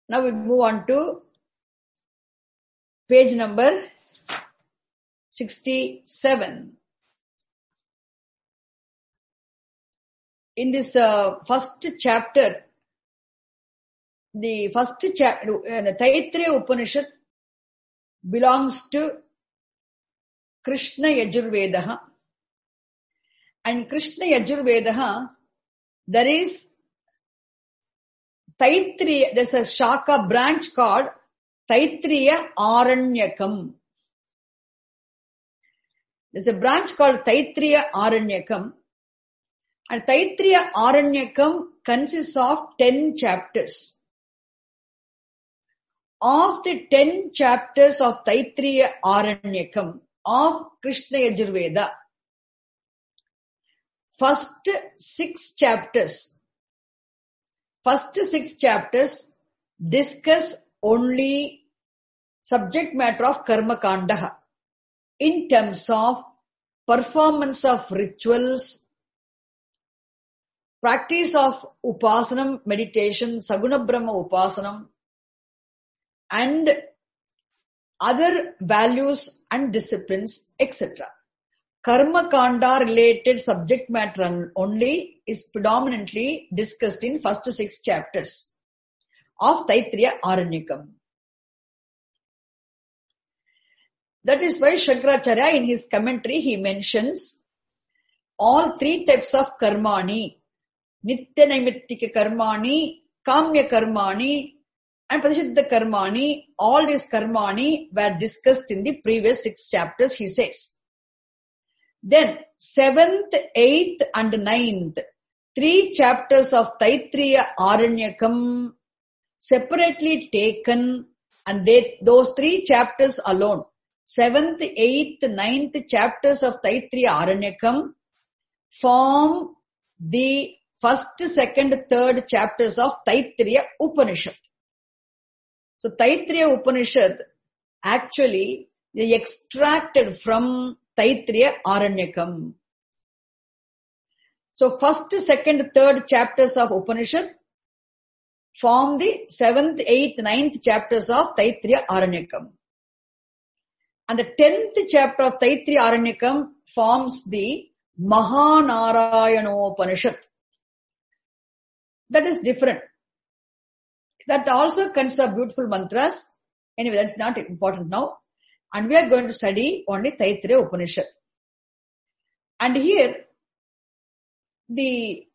Now we move on to page number 67. In this first chapter, the Taittiriya Upanishad belongs to Krishna Yajurvedaha. And Krishna Yajurvedaha, there is Taittiriya, there's a Shaka branch called Taittiriya Aranyakam. There's a branch called Taittiriya Aranyakam. And Taittiriya Aranyakam consists of 10 chapters. Of the 10 chapters of Taittiriya Aranyakam of Krishna Yajurveda, first 6 chapters discuss only subject matter of Karma Kanda in terms of performance of rituals, practice of Upasanam, meditation, Saguna Brahma Upasanam, and other values and disciplines, etc. Karma Kanda related subject matter only is predominantly discussed in first 6 chapters of Taittiriya Aranyakam. That is why Shankaracharya in his commentary he mentions all 3 types of karmani, Nitya Naimittika karmani, Kamya karmani, and Pratishidha karmani. All these karmani were discussed in the previous 6 chapters, he says. Then 7th, 8th and 9th, 3 chapters of Taittiriya Aranyakam separately taken, and those 3 chapters alone, 7th, 8th, 9th chapters of Taittiriya Aranyakam form the 1st, 2nd, 3rd chapters of Taittiriya Upanishad. So Taittiriya Upanishad actually is extracted from Taittiriya Aranyakam. So 1st, 2nd, 3rd chapters of Upanishad form the 7th, 8th, 9th chapters of Taittiriya Aranyakam. And the 10th chapter of Taittiriya Aranyakam forms the Mahanarayanopanishad. That is different. That also consists of beautiful mantras. Anyway, that's not important now. And we are going to study only Taittiriya Upanishad. And here, the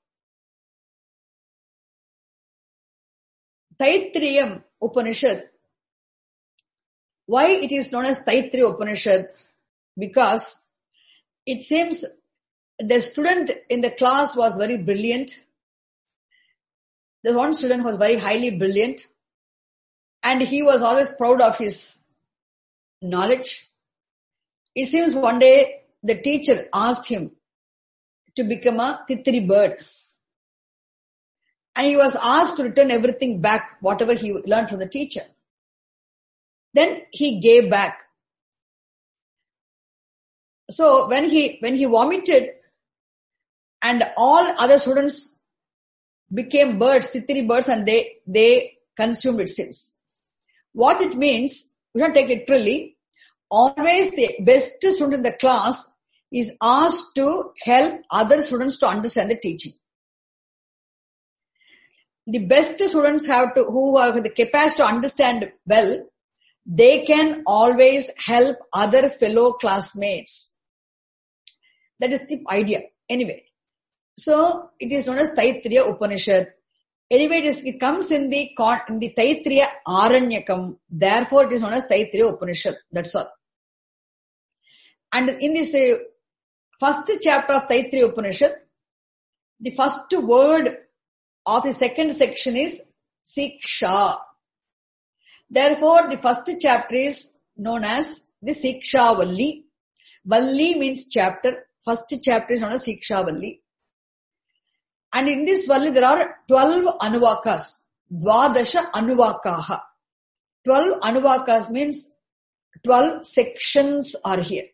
Taittiriya Upanishad, why it is known as Taittiriya Upanishad? Because it seems the student in the class was very brilliant. The one student was very highly brilliant, and he was always proud of his knowledge. It seems one day the teacher asked him to become a Tittiri bird. And he was asked to return everything back, whatever he learned from the teacher. Then he gave back. So when he vomited and all other students became birds, Tittiri birds, and they consumed, it seems. What it means, we don't take it literally, always the best student in the class is asked to help other students to understand the teaching. The best students who have the capacity to understand well, they can always help other fellow classmates. That is the idea. Anyway, so it is known as Taittiriya Upanishad. Anyway, it comes in the Taittiriya Aranyakam. Therefore, it is known as Taittiriya Upanishad. That's all. And in this first chapter of Taittiriya Upanishad, the first word of the second section is Siksha. Therefore, the first chapter is known as the Siksha Valli. Valli means chapter. First chapter is known as Siksha Valli. And in this Valli, there are 12 Anuvakas. Dvadasha Anuvakaha. 12 Anuvakas means 12 sections are here.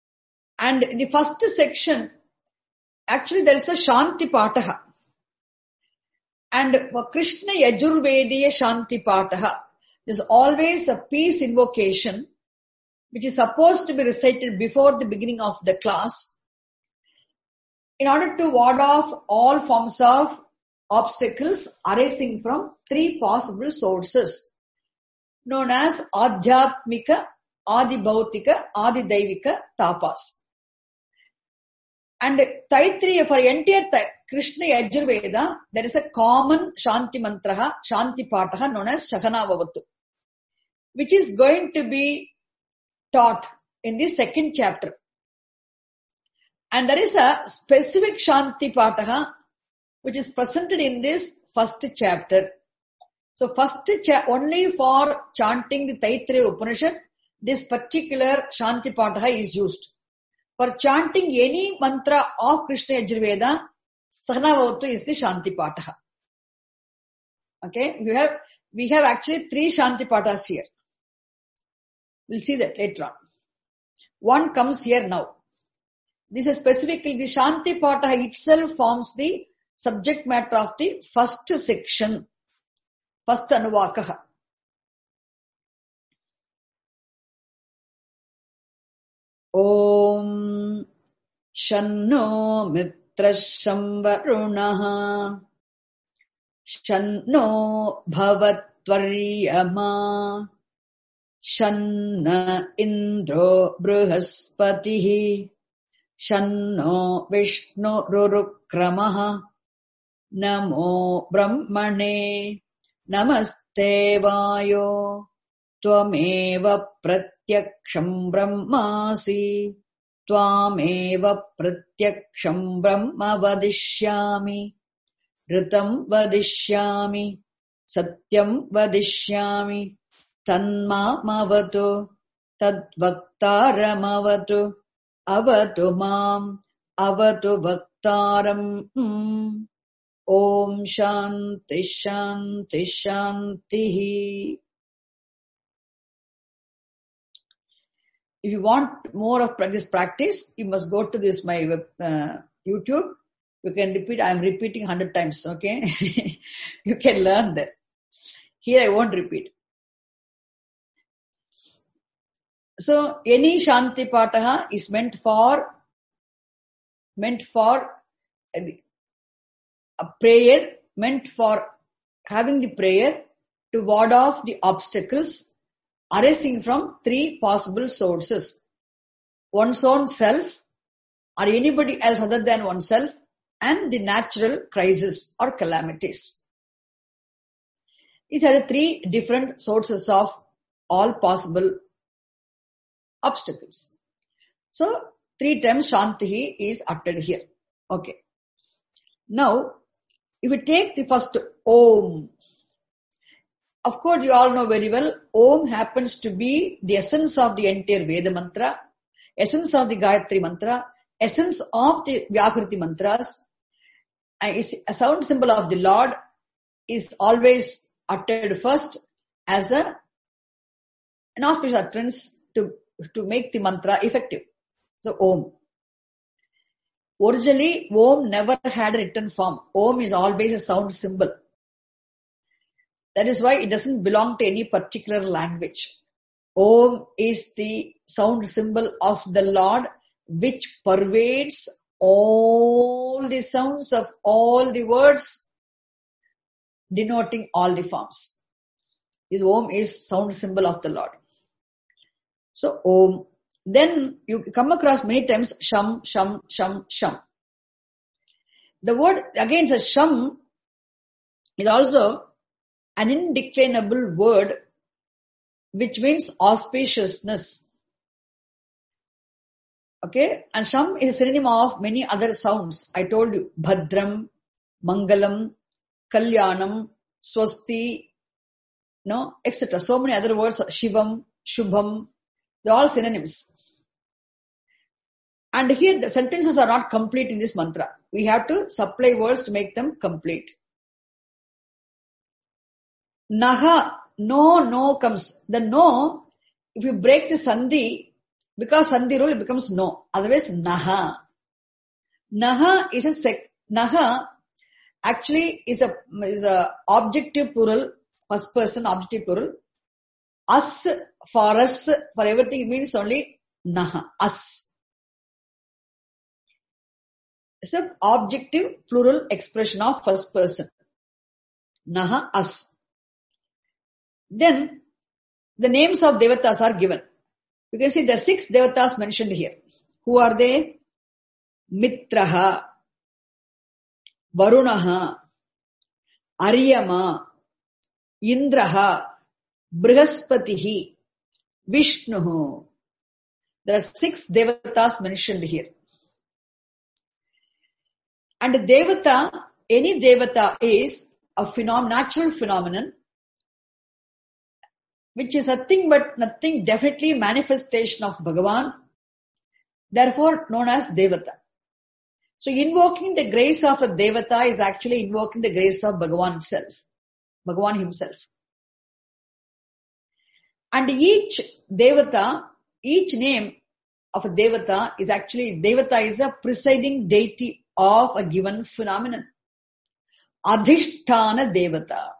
And the first section, actually there is a Shanti Pataha. And for Krishna Yajurvediya Shanti Pataha, there's always a peace invocation which is supposed to be recited before the beginning of the class in order to ward off all forms of obstacles arising from three possible sources known as Adhyatmika, Adibhautika, Adidaivika tapas. And Taittiriya, for entire Krishna Yajurveda, there is a common Shanti Mantraha, Shanti Pataha known as Shahanavavatu, which is going to be taught in the second chapter. And there is a specific Shanti Pataha which is presented in this first chapter. So only for chanting the Taittiriya Upanishad, this particular Shanti Pataha is used. For chanting any mantra of Krishna Yajurveda, Sahanavavatu is the Shanti Pataha. Okay, we have actually three Shanti Patahas here. We'll see that later on. One comes here now. This is specifically the Shanti Pataha itself forms the subject matter of the first section, first Anuvakaha. Om Shanno Mitrasham Varunaha Shanno Bhavatvaryama Shanna Indro Bruhaspatihi Shanno Vishnu Rurukramaha Namo Brahmane Namaste Vayo Tvameva Pratyaksham Brahmasi Tvameva Pratyaksham Brahma Vadishyami Ritam Vadishyami Satyam Vadishyami Tanmamavatu Tadvaktaramavatu Avatu Mam Avatu Vaktaram. Om Shanti Shanti Shanti. If you want more of this practice, you must go to this my YouTube. You can repeat. I am repeating 100 times. Okay, you can learn that. Here I won't repeat. So any Shanti Pataha is meant for a prayer, meant for having the prayer to ward off the obstacles arising from three possible sources: one's own self, or anybody else other than oneself, and the natural crisis or calamities. These are the three different sources of all possible obstacles. So, 3 times Shanti is uttered here. Okay. Now, if we take the first Om, of course you all know very well, Om happens to be the essence of the entire Veda mantra, essence of the Gayatri mantra, essence of the Vyakriti mantras, and it's a sound symbol of the Lord, is always uttered first as an auspicious utterance to make the mantra effective. So Om. Originally, Om never had a written form. Om is always a sound symbol. That is why it doesn't belong to any particular language. Om is the sound symbol of the Lord which pervades all the sounds of all the words, denoting all the forms. This Om is sound symbol of the Lord. So Om. Then you come across many times Sham, Sham, Sham, Sham. The word again says Sham is also an indeclinable word which means auspiciousness. Okay, and Sham is a synonym of many other sounds. I told you Bhadram, Mangalam, Kalyanam, Swasti, etc. So many other words, Shivam, Shubham, they're all synonyms. And here the sentences are not complete in this mantra. We have to supply words to make them complete. Naha, no comes. The no, if you break the sandhi, because sandhi rule, it becomes no. Otherwise, naha. Naha is Naha actually is a objective plural, first person objective plural. Us, for us, for everything, it means only naha, us. It's an objective plural expression of first person. Naha, us. Then, the names of devatas are given. You can see the 6 devatas mentioned here. Who are they? Mitraha, Varunaha, Aryama, Indraha, Brihaspatihi, Vishnuhu. There are 6 devatas mentioned here. And devata, any devata is a natural phenomenon, which is nothing but nothing, definitely manifestation of Bhagavan, therefore known as devata. So invoking the grace of a devata is actually invoking the grace of Bhagavan himself. And each devata, each name of a devata is actually, devata is a presiding deity of a given phenomenon. Adhisthana devata.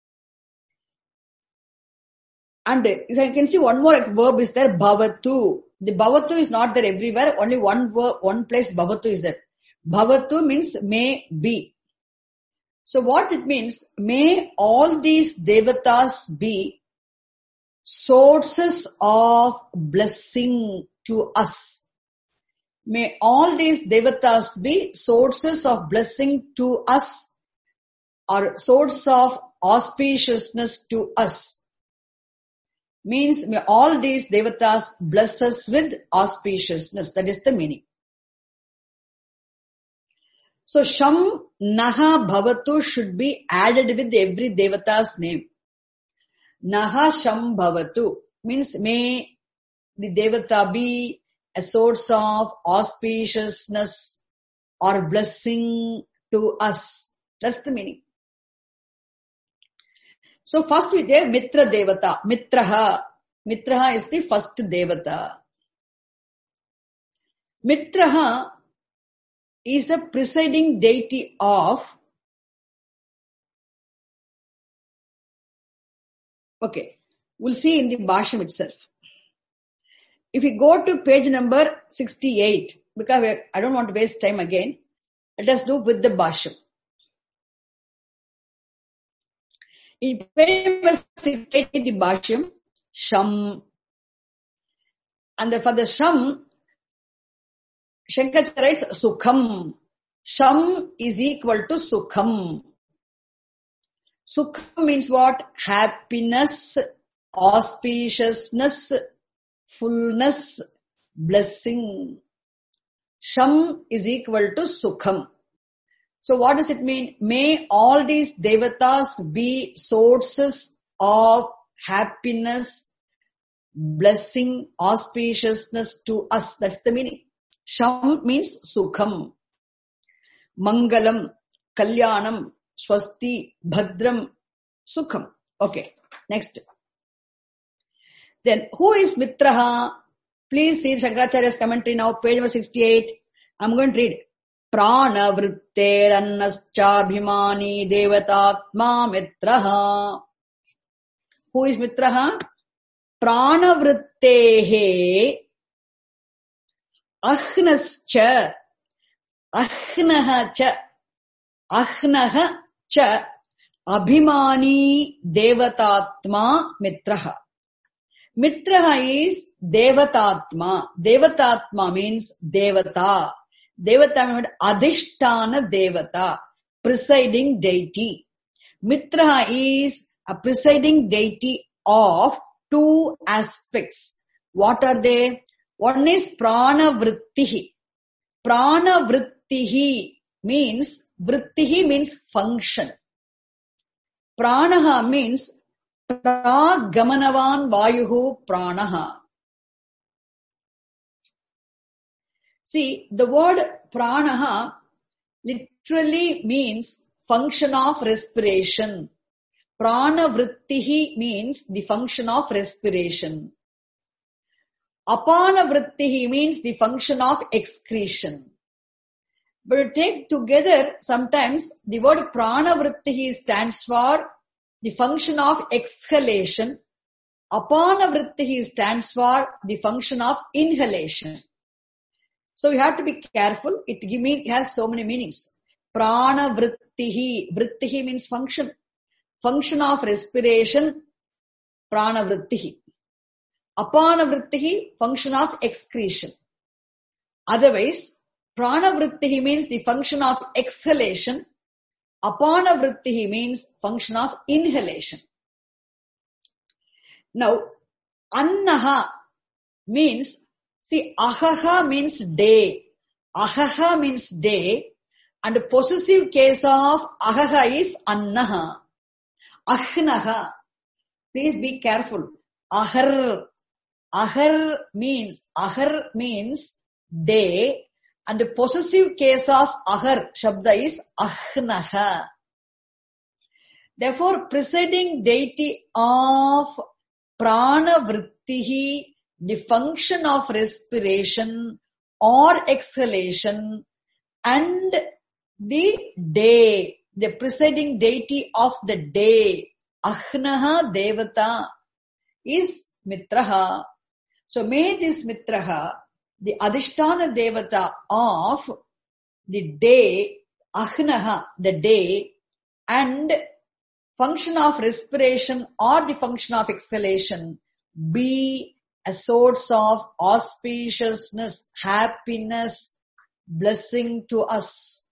And you can see one more verb is there, bhavatu. The bhavatu is not there everywhere, only one place bhavatu is there. Bhavatu means may be. So what it means, may all these devatas be sources of blessing to us. May all these devatas be sources of blessing to us or source of auspiciousness to us. Means may all these devatas bless us with auspiciousness. That is the meaning. So Sham Naha Bhavatu should be added with every devata's name. Naha Sham Bhavatu means may the devata be a source of auspiciousness or blessing to us. That's the meaning. So first we have Mitra Devata. Mitraha. Mitraha is the first Devata. Mitraha is a presiding deity of, okay, we'll see in the Bhashyam itself. If we go to page number 68, because I don't want to waste time again, let us do with the Bhashyam. In page number 68, the Bhashyam, Sham. And for the Sham, Shankaracharya writes Sukham. Sham is equal to Sukham. Sukham means what? Happiness, auspiciousness, fullness, blessing. Sham is equal to Sukham. So what does it mean? May all these devatas be sources of happiness, blessing, auspiciousness to us. That's the meaning. Sham means Sukham. Mangalam, Kalyanam, Swasti, Bhadram, Sukham. Okay, next. Then, who is Mitraha? Please see Shankaracharya's commentary now, page number 68. I'm going to read. Prana vritter annaschabhimani devatatma mitraha. Who is Mitraha? Prana vrittehe ahnascha ahnaha cha abhimani devatatma mitraha. Mitraha is devatatma. Devatatma means devata. Devata means adhisthana devata, presiding deity. Mitraha is a presiding deity of 2 aspects. What are they? One is prana vrittihi. Prana vrittihi means, vrittihi means function. Pranaha means pragamanavan vayuhu pranaha. See, the word pranaha literally means function of respiration. Prana vrittihi means the function of respiration. Apana vrittihi means the function of excretion. But to take together, sometimes the word pranavritti stands for the function of exhalation. Apanavritti stands for the function of inhalation. So you have to be careful. It has so many meanings. Pranavritti. Vrittihi means function. Function of respiration. Pranavritti. Apanavritti, function of excretion. Otherwise, pranavritti means the function of exhalation. Apanavritti means function of inhalation. Now, annaha means, see, ahaha means day. Ahaha means day. And the possessive case of ahaha is annaha. Ahnaha. Please be careful. Ahar. Ahar means day. And the possessive case of ahar, shabda, is ahnaha. Therefore, presiding deity of pranavrittihi, the function of respiration or exhalation, and the day, the presiding deity of the day, ahnaha devata, is mitraha. So may this mitraha, the adhisthana devata of the day, ahnaha, the day, and function of respiration or the function of exhalation, be a source of auspiciousness, happiness, blessing to us.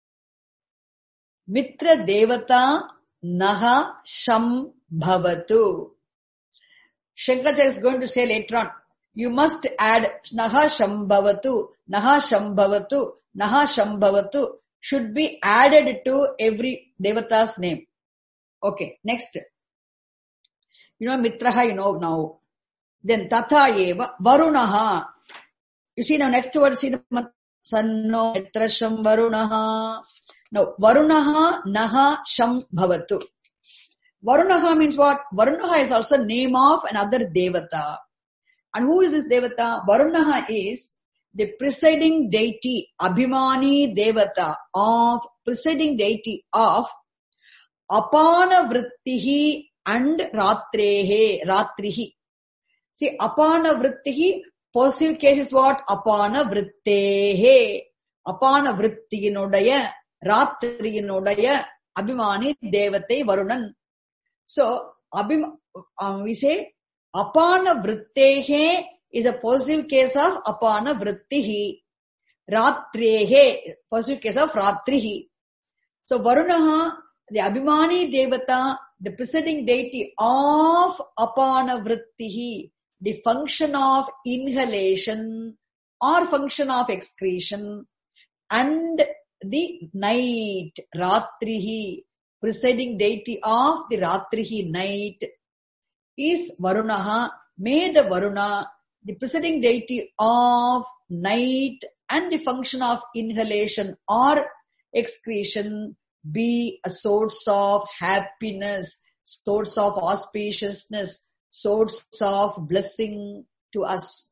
Mitra devata naha sham bhavatu. Shankaracharya is going to say later on, you must add naha sham bhavatu, naha sham bhavatu, naha sham bhavatu should be added to every devata's name. Okay, next. You know mitraha, you know now. Then tatha eva varunaha. You see now next word, see the sanno mitrasham varunaha. Now varunaha naha sham bhavatu. Varunaha means what? Varunaha is also name of another devata. And who is this devata? Varunaha is the presiding deity, abhimani devata of, presiding deity of apana vrittihi and ratrihi. See, apana vrittihi, possessive case is what? Apana vrittehe. Apana vrittiinodaya, ratriinodaya, abhimani devate varunan. So, we say, apana vrittehe is a possessive case of apana vrittihi. Ratrehe, possessive case of ratrihi. So, Varunaha, the abhimani devata, the presiding deity of apana vrittihi, the function of inhalation or function of excretion, and the night, ratrihi, presiding deity of the ratrihi, night, is Varunaha. May the Varuna, the presiding deity of night and the function of inhalation or excretion, be a source of happiness, source of auspiciousness, source of blessing to us.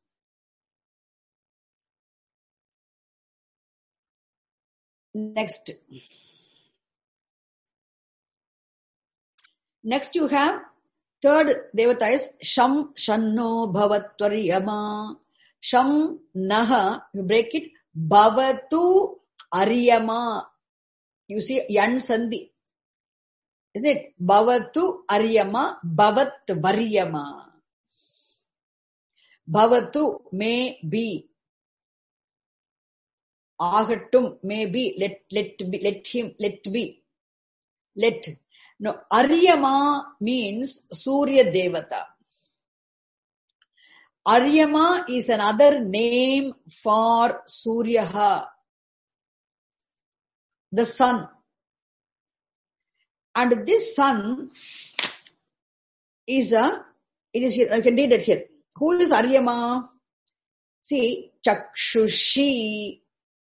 Next you have third devata is Sham Shanno Bhavatvaryama. Sham Naha, you break it, Bhavatu Aryama. You see Yan Sandhi. Isn't it? Bhavatu Aryama, Bhavat Varyama. Bhavatu, may be. Ahatum, may be. Let be. Let. No, Aryama means Surya Devata. Aryama is another name for Suryaha, the sun. And this sun is it is here, I can read it here. Who is Aryama? See, Chakshushi.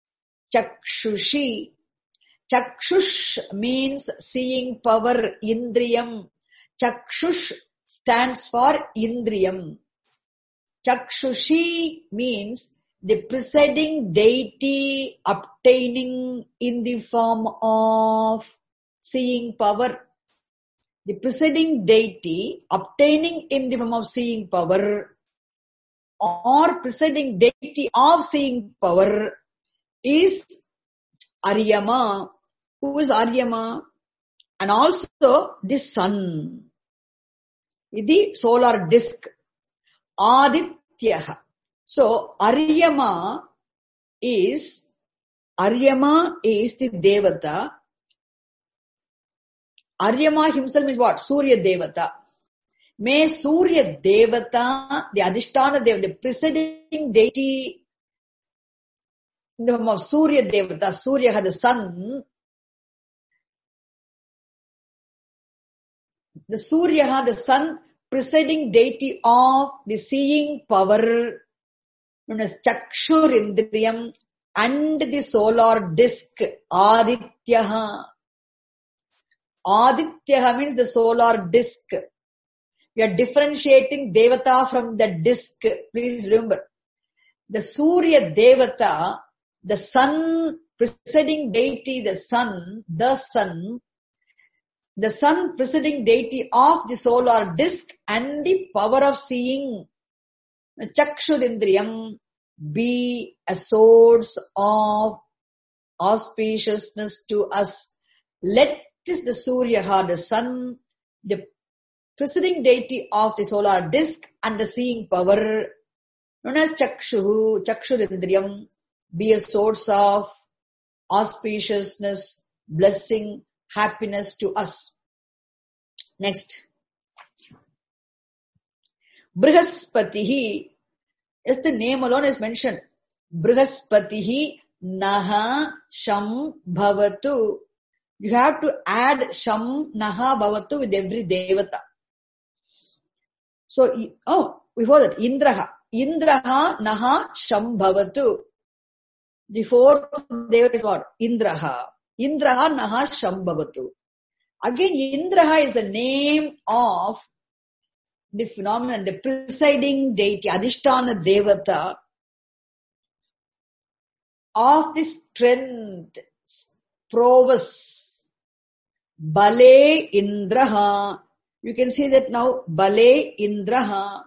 Chakshush means seeing power, Indriyam. Chakshush stands for Indriyam. Chakshushi means the presiding deity obtaining in the form of seeing power. The presiding deity obtaining in the form of seeing power or presiding deity of seeing power is Aryama. Who is Aryama? And also the sun, the solar disk, Adityaha. So Aryama is the Devata. Aryama himself is what? Surya Devata. May Surya Devata, the Adhisthana Devata, the presiding deity in the form of Surya Devata, Surya had the sun. The Surya, the sun, presiding deity of the seeing power, known as Chakshurindriyam, and the solar disk, Adityaha. Adityaha means the solar disk. We are differentiating Devata from the disk. Please remember. The Surya Devata, the sun, presiding deity, the sun, presiding deity of the solar disk and the power of seeing, Chakshurindriyam, be a source of auspiciousness to us. Let this the Surya, the sun, the presiding deity of the solar disk and the seeing power, known as Chakshurindriyam, be a source of auspiciousness, blessing, happiness to us. Next. Brihaspatihi. Yes, the name alone is mentioned. Brihaspatihi naha sham bhavatu. You have to add sham naha bhavatu with every devata. So, before that, Indraha. Indraha naha sham bhavatu. The fourth devata is what? Indraha. Indraha naha sham bhavatu. Again, Indraha is the name of the phenomenon, the presiding deity, Adhisthana Devata of the strength, prowess, Bale Indraha. You can see that now, Bale Indraha.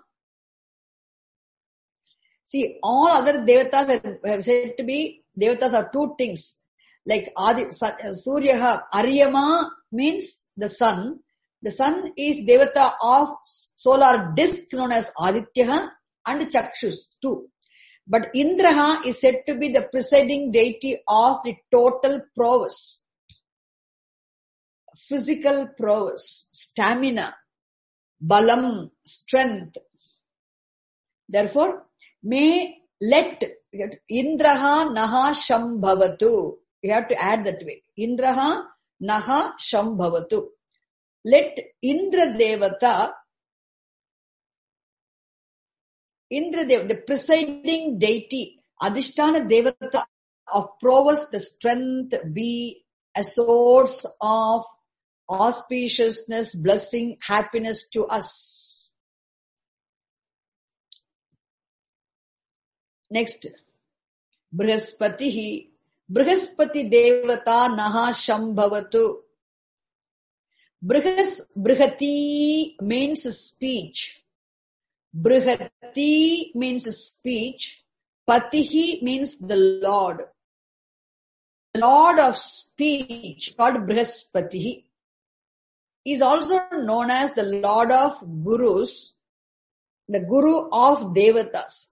See, all other devatas have said to be, devatas are two things. Like Surya, Aryama means the sun. The sun is devata of solar disk known as Aditya and Chakshus too. But Indraha is said to be the presiding deity of the total prowess, physical prowess, stamina, balam, strength. Therefore, let Indraha naha sham bhavatu. You have to add that way. Indraha naha sham bhavatu. Let Indra Devata, the presiding deity, Adhisthana Devata of prowess, the strength, be a source of auspiciousness, blessing, happiness to us. Next, Brihaspatihi. Brihaspati Devata naha sham bhavatu. Brihati means speech. Brihati means speech. Patihi means the Lord. The Lord of speech, called Brihaspatihi, is also known as the Lord of Gurus, the Guru of Devatas.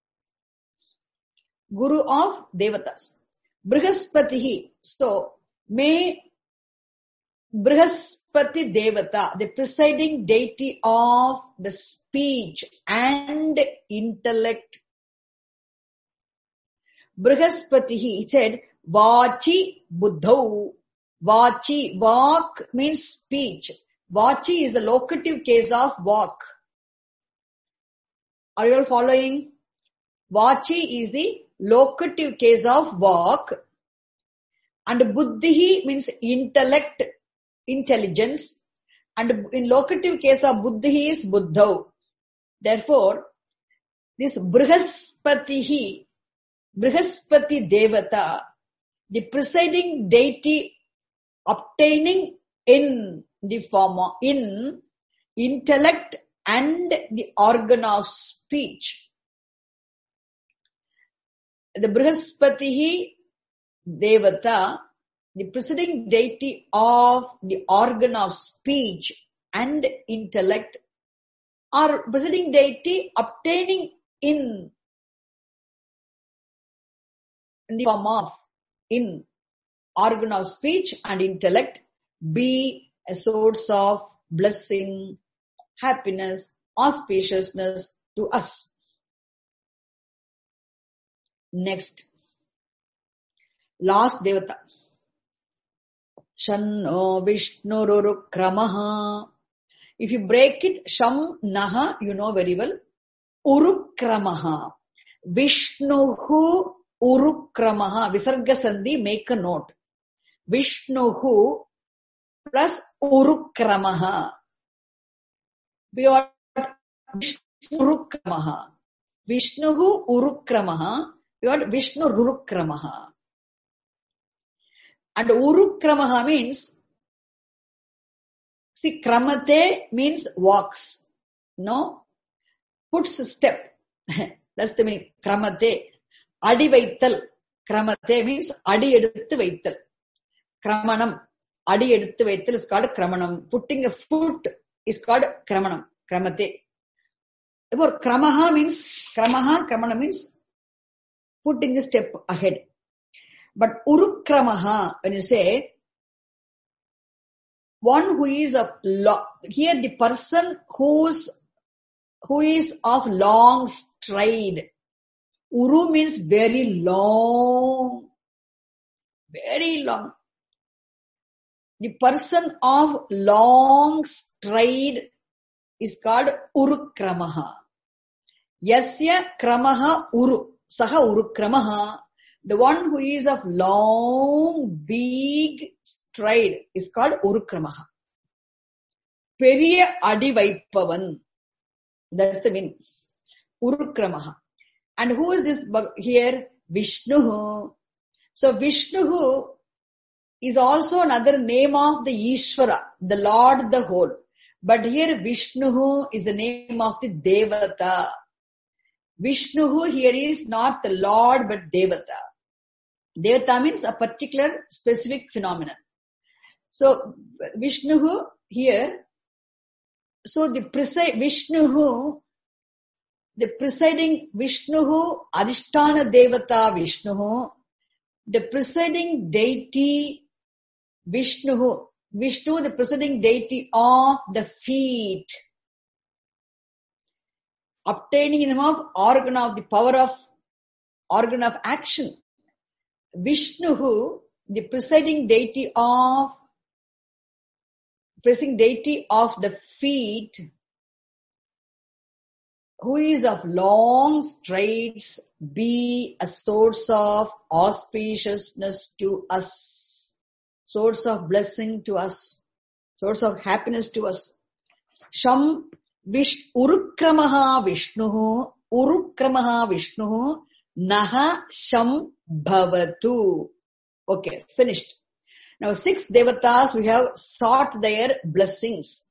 Guru of Devatas. Brihaspatihi. So, may Brihaspati Devata, the presiding deity of the speech and intellect. Brihaspatihi, he said, Vachi Buddhau. Vachi, walk means speech. Vachi is the locative case of walk. Are you all following? Vachi is the locative case of walk. And Buddhi means intellect, intelligence. And in locative case of Buddhi is Buddhau. Therefore, this Brihaspatihi Brihaspati Devata, the presiding deity obtaining in the form of, in intellect and the organ of speech. The Brihaspati Devata, the presiding deity of the organ of speech and intellect, or presiding deity obtaining in the form of, in organ of speech and intellect, be a source of blessing, happiness, auspiciousness to us. Next, last Devata. Shanno Vishnurukramaha. If you break it, Sham Naha, you know very well. Urukramaha. Vishnuhu Urukramaha. Visarga Sandhi, make a note. Vishnuhu plus Urukramaha. We are Urukramaha. Vishnuhu Urukramaha. We are Vishnu Rurukramaha. And Urukramaha means, see, Kramate means walks. No? Puts a step. That's the meaning. Kramate. Adi Vaital. Kramate means Adi Eduthu Vaital. Kramanam. Adi Eduthu Vaital is called Kramanam. Putting a foot is called Kramanam. Kramate. Therefore, Kramaha means, Kramana means putting a step ahead. But Urukramaha, when you say, one who is of here the person who is of long stride. Uru means very long. Very long. The person of long stride is called Urukramaha. Yasya Kramaha Uru. Saha Urukramaha. The one who is of long, big stride is called Urukramaha. Periya Adi Vaipavan. That's the meaning. Urukramaha. And who is this here? Vishnu. So Vishnu is also another name of the Ishvara, the Lord, the whole. But here Vishnu is the name of the Devata. Vishnu here is not the Lord but Devata. Devata means a particular specific phenomenon. So Vishnu here, so the presiding Vishnu, Adhisthana Devata Vishnu, the presiding deity Vishnu, the presiding deity of the feet, obtaining in him of organ of the power of organ of action. Vishnu, the presiding deity of the feet, who is of long strides, be a source of auspiciousness to us, source of blessing to us, source of happiness to us. Sham Urukramaha Vishnu, Naha Sham Bhavatu. Okay, finished. Now 6 devatas we have sought their blessings.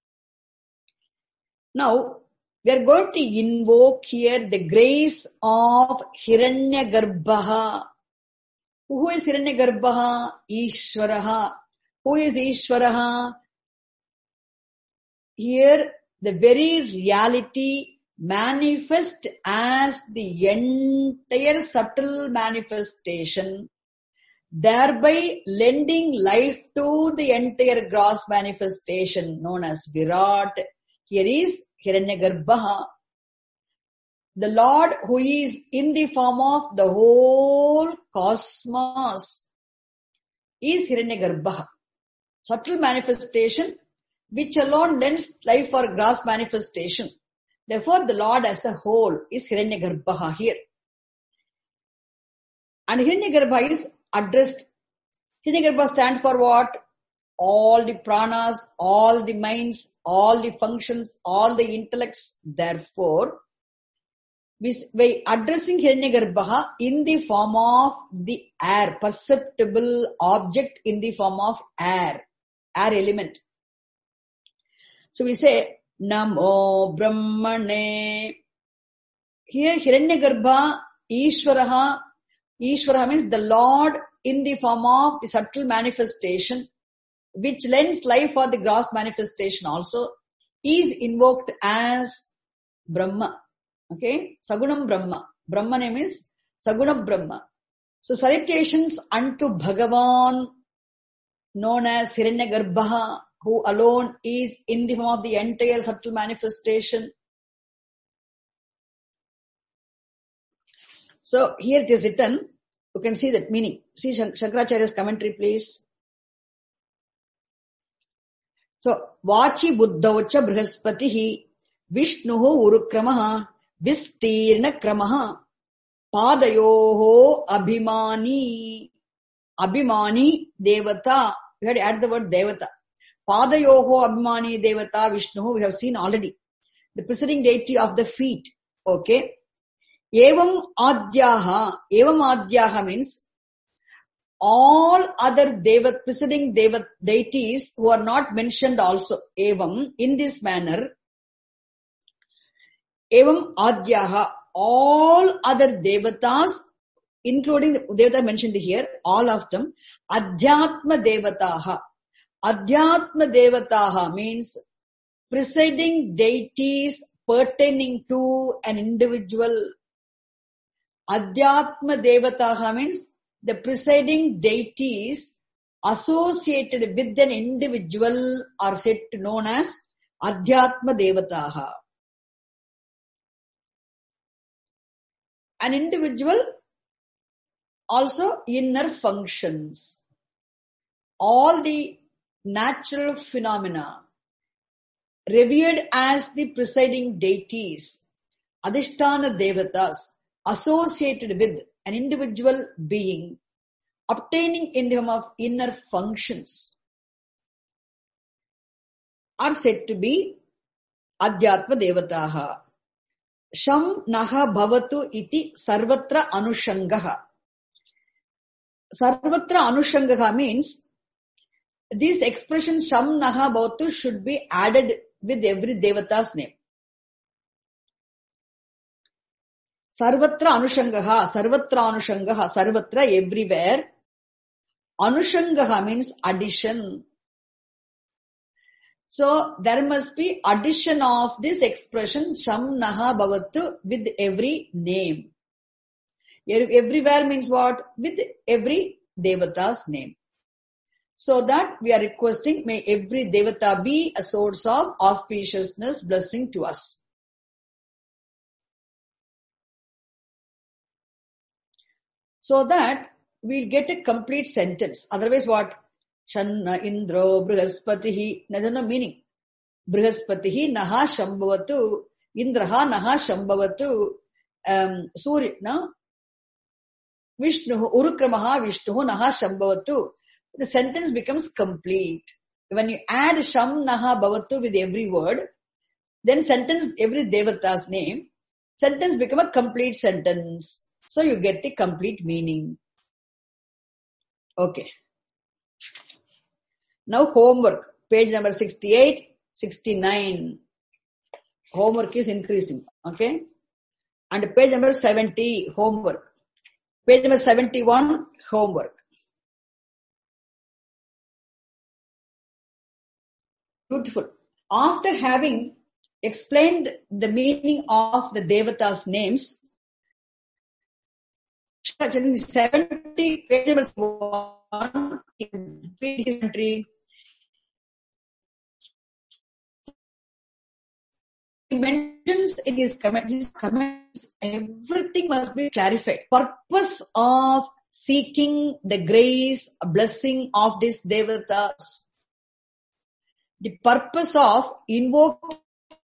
Now we are going to invoke here the grace of Hiranyagarbha. Who is Hiranyagarbha? Ishvaraha. Who is Ishvaraha? Here the very reality manifest as the entire subtle manifestation, thereby lending life to the entire gross manifestation known as Virat. Here is Hiranyagarbha. The Lord who is in the form of the whole cosmos is Hiranyagarbha. Subtle manifestation which alone lends life for gross manifestation. Therefore, the Lord as a whole is Hiranyagarbha here. And Hiranyagarbha is addressed. Hiranyagarbha stands for what? All the pranas, all the minds, all the functions, all the intellects. Therefore, by addressing Hiranyagarbha in the form of the air, perceptible object in the form of air element. So we say, Namo Brahmane. Here Hiranyagarbha, Ishvaraha means the Lord in the form of the subtle manifestation, which lends life for the gross manifestation also, is invoked as Brahma. Okay, Sagunam Brahma. Brahma name is Saguna Brahma. So salutations unto Bhagavan, known as Hiranyagarbha, who alone is in the form of the entire subtle manifestation. So here it is written, you can see that meaning. See Shankaracharya's commentary, please. So, Vachi Buddhaucha Brihaspatihi Vishnuhu Urukramaha Vistirna Kramaha Padayoho Abhimani Devata. We had to add the word Devata. Padayoho Abhimani Devata Vishnuhu, we have seen already. The preceding deity of the feet. Okay. Evam Adhyaha means all other preceding deities who are not mentioned also. Evam, in this manner. Evam Adhyaha, all other devatas, including the devata mentioned here, all of them. Adhyatma devataha. Adhyatma devataha means presiding deities pertaining to an individual. Adhyatma devataha means the presiding deities associated with an individual are said to known as Adhyatma devataha. An individual, also inner functions. All the natural phenomena revered as the presiding deities, Adhisthana devatas, associated with an individual being, obtaining in the form of inner functions, are said to be Adhyatma devataha. Sham naha bhavatu iti sarvatra anushangaha. Sarvatra anushangaha means this expression Sham naha bhavatu should be added with every devata's name. Sarvatra anushangaha, sarvatra everywhere. Anushangaha means addition. So there must be addition of this expression Sham naha bhavatu with every name. Everywhere means what? With every devata's name. So that we are requesting, may every devata be a source of auspiciousness, blessing to us. So that we'll get a complete sentence. Otherwise what? Shanna Indro Brihaspatihi. There's no meaning. Brihaspatihi naha shambhavatu. Indraha naha shambhavatu. Surya, no? Vishnu, Urukramaha Vishnu naha shambhavatu. The sentence becomes complete. When you add Sham naha bhavatu with every word, then sentence, every devata's name, sentence become a complete sentence. So you get the complete meaning. Okay. Now homework. Page number 68, 69. Homework is increasing. Okay. And page number 70, homework. Page number 71, homework. Beautiful. After having explained the meaning of the devata's names, 70 page number 1 in his entry, he mentions in his comments, everything must be clarified. Purpose of seeking the grace, blessing of these devatas. The purpose of invoking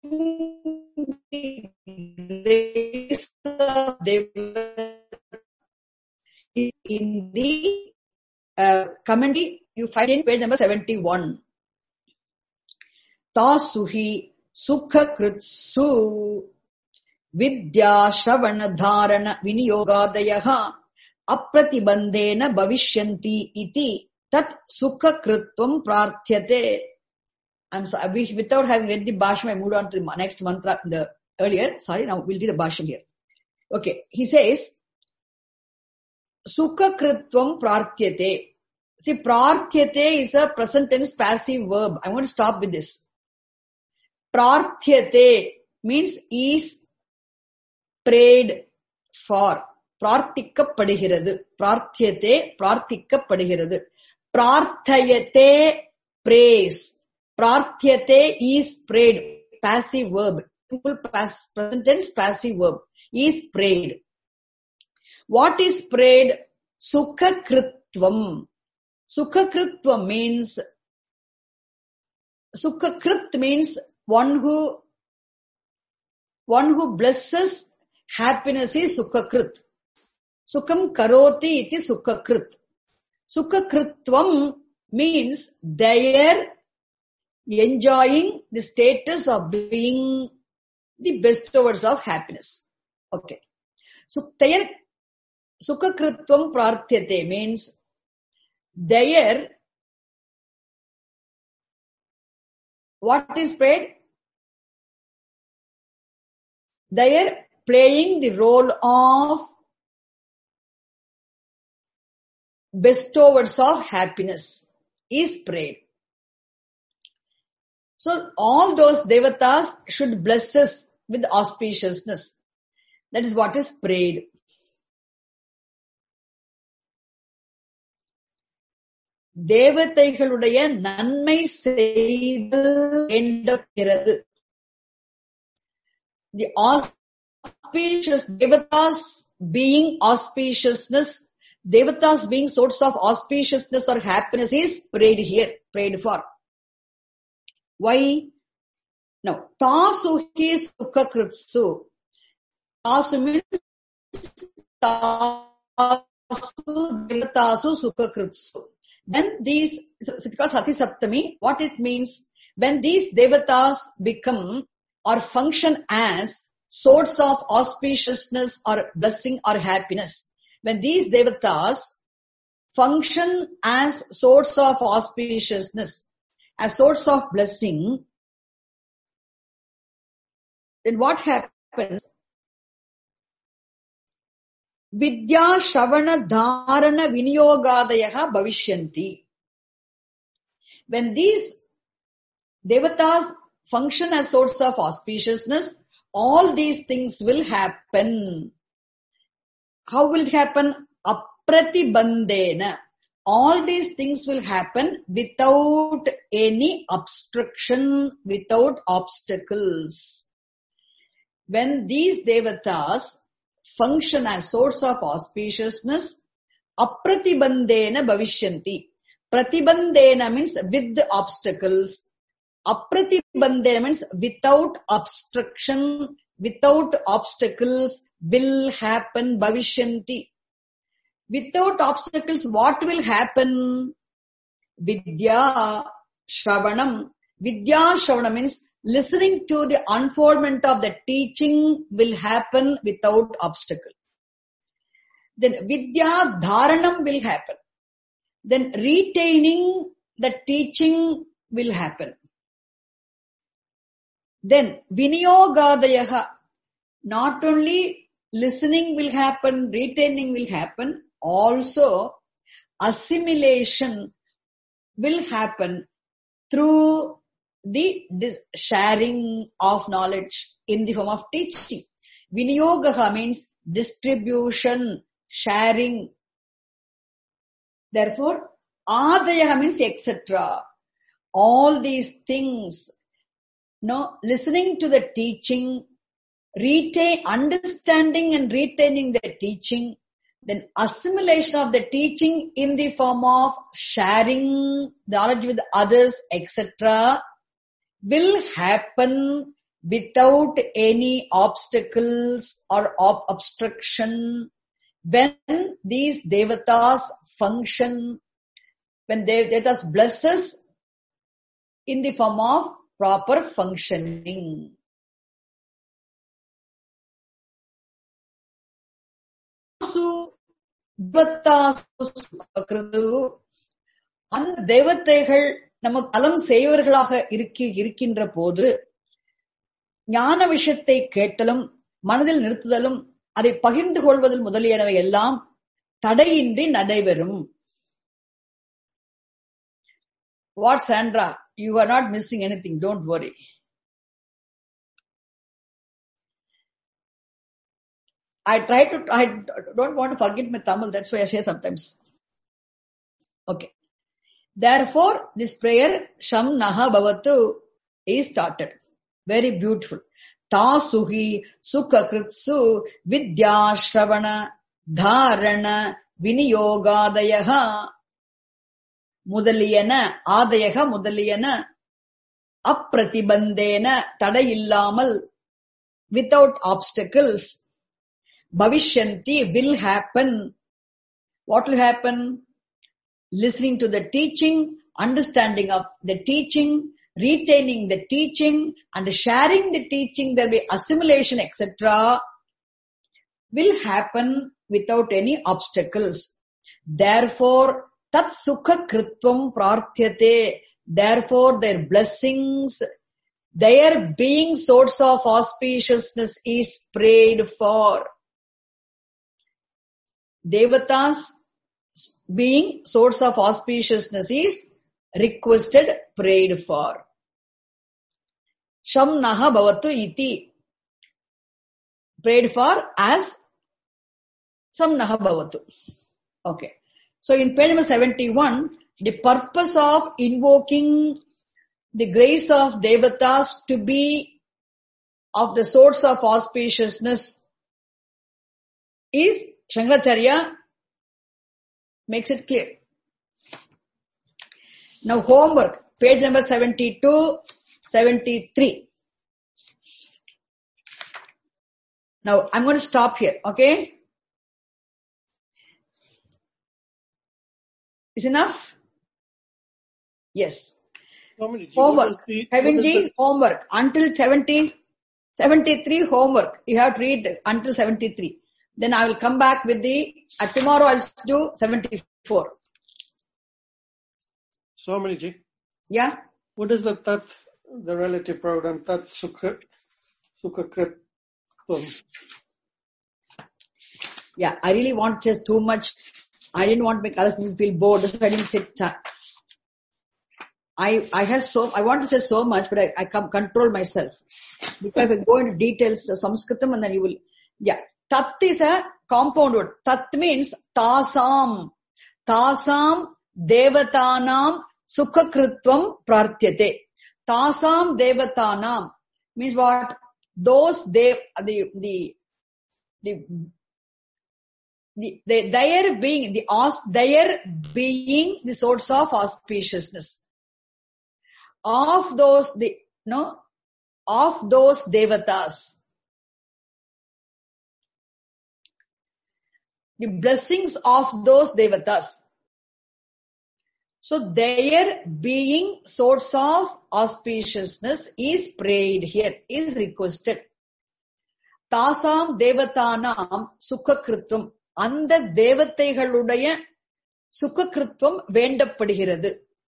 the grace of devatas in the commentary you find in page number 71. Tasuhi Sukha Kritsu vidya shravana dharana viniyogadayaha apratibandena bhavishyanti iti tat sukha kritvam prarthyate. I'm sorry, without having read the Bhasham, I moved on to the next mantra earlier. Sorry, now we'll read the Bhasham here. Okay, he says, Sukha kritvam prarthyate. See, prarthyate is a present tense passive verb. I want to stop with this. Prarthyate means is prayed for. Prarthikkapadugirathu. Prarthyate, prarthikkapadugirathu. Prarthayate, praise. Prarthyate is prayed. Passive verb. Present tense passive verb. Is prayed. What is prayed? Sukha kritvam. Sukha kritvam means, Sukha krit means one who blesses happiness is Sukha krit. Sukham karoti iti Sukha krit. Sukha kritvam means their enjoying the status of being the bestowers of happiness. Okay. So, their Sukha kritvam prarthyate means their, what is prayed? Their playing the role of bestowers of happiness is prayed. So all those devatas should bless us with auspiciousness. That is what is prayed. தேவதைகளுடைய நன்மை செய்தல் வேண்டுகிறது. The auspicious devatas being auspiciousness, devatas being source of auspiciousness or happiness is prayed here, prayed for. Why? Now, tasu hi sukha kritsu. Tasu means tasu devatasu sukha kritsu. When these, because Sati Saptami, what it means, when these devatas become or function as source of auspiciousness or blessing or happiness, when these devatas function as source of auspiciousness, as source of blessing, then what happens? Vidya Shravana Dharana Viniyogadayaha Bhavishyanti. When these devatas function as source of auspiciousness, all these things will happen. How will it happen? Apratibandena. All these things will happen without any obstruction, without obstacles. When these devatas function as source of auspiciousness, apratibandena bhavishyanti. Pratibandena means with obstacles. Apratibandena means without obstruction, without obstacles will happen bhavishyanti. Without obstacles, what will happen? Vidya Shravanam. Vidya Shravanam means listening to the unfoldment of the teaching will happen without obstacle. Then Vidya Dharanam will happen. Then retaining the teaching will happen. Then Viniyogadayaha. Not only listening will happen, retaining will happen, also assimilation will happen through the sharing of knowledge in the form of teaching. Viniyogaha means distribution, sharing. Therefore, adayaha means etc. All these things, listening to the teaching, understanding and retaining the teaching, then assimilation of the teaching in the form of sharing knowledge with others, etc., will happen without any obstacles or obstruction when these devatas function, when devatas bless us in the form of proper functioning. தாசு அந்த தேவதைகள் நமக்கு அலம் செய்வர்களாக இருக்கின்ற போது ஞான விஷயத்தை கேட்டலும் மனதில் நிறுத்துதலும் அதை பகிர்ந்து கொள்வதில் முதலியனவை எல்லாம் தடையின்றி நடைபெறும். What, Sandra? You are not missing anything. Don't worry. I don't want to forget my Tamil. That's why I say sometimes. Okay. Therefore, this prayer, Sham Naha Bhavatu, is started. Very beautiful. Tasuhi Sukhakritsu Vidya Shravana Dharana Viniyogadayaha முதலியன ஆதயக முதலியன அப்ரதிபந்தேன தடையில்லாமல் without obstacles bhavishanti will happen. What will happen? Listening to the teaching, understanding of the teaching, retaining the teaching and sharing the teaching, there will be assimilation etc. will happen without any obstacles. Therefore tat sukha kritvam prarthyate. Therefore their blessings, their being source of auspiciousness is prayed for. Devatas being source of auspiciousness is requested, prayed for. Sham naha bhavatu iti. Prayed for as Sham naha bhavatu. Okay. So in page number 71, the purpose of invoking the grace of Devatas to be of the source of auspiciousness is, Shankaracharya makes it clear. Now homework, page number 72, 73. Now I'm going to stop here, okay? Is enough? Yes. Homework. Heavenji, homework. Until 73 homework. You have to read until 73. Then I will come back with tomorrow I'll do 74. Swamiji. Yeah? What is the tat, the relative program, tat sukhakritvam? Yeah, I really want just too much. I didn't want to make other people feel bored. That's why I didn't sit. I want to say so much, but I control myself. Because if I go into details of Sanskritam and then you will, yeah. Tat is a compound word. Tat means tasam. Tasam devatanam sukhakritvam prartyate. Tasam devatanam means what? Those their being the source of auspiciousness. Of those devatas. The blessings of those devatas. So their being source of auspiciousness is prayed here, is requested. Tasam devatanam sukhakritvam. அந்த தேவதைகளுடைய சுககிருத்வம் வேண்டப்படுகிறது.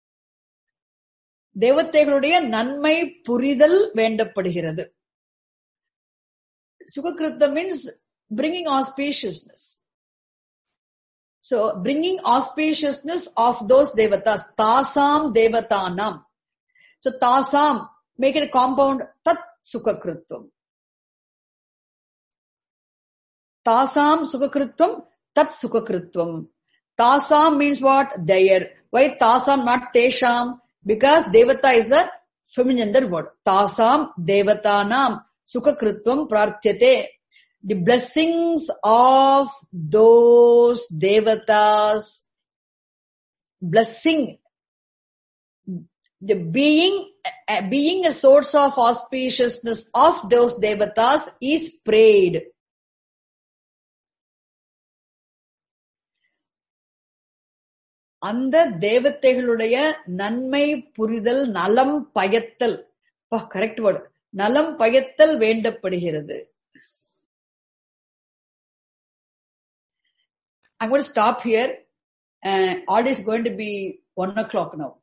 தேவதைகளுடைய நன்மை புரிதல் வேண்டப்படுகிறது. Sukhakritvam means bringing auspiciousness. So, bringing auspiciousness of those devatas. Tasam devatanam. So, tasam, make it a compound, tat sukhakritvam. Tasam sukhakritvam, tat sukhakritvam. Tasam means what? Their. Why tasam, not tesham? Because devata is a feminine word. Tasam devatanam sukhakritvam prarthyate. The blessings of those devatas, blessing, the being a source of auspiciousness of those devatas is prayed. அந்த தேவதைகளுடைய நன்மை புரிதல், நலம் பயத்தல், correct word, நலம் பயத்தல் வேண்டப்படுகிறது. I'm going to stop here. Already it's going to be 1 o'clock now.